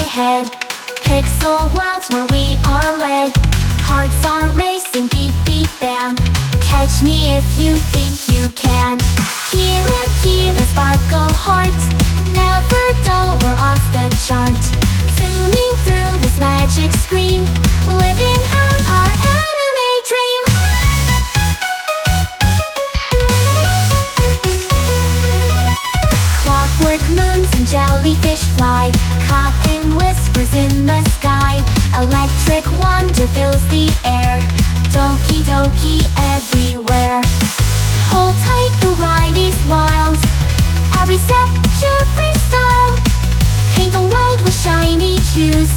head. Pixel worlds where we are led. Hearts are racing, beat, beat, bam. Catch me if you think you can. Here and here the sparkle heart. Never dull, we're off the chart. Zooming through this magic screen, living out our anime dream. Clockwork moons and jellyfish fly, caught in whispers in the sky. Electric wonder fills the air, Doki Doki everywhere. Hold tight, the ride is wild. Every step, every style. Paint the world with shiny shoes.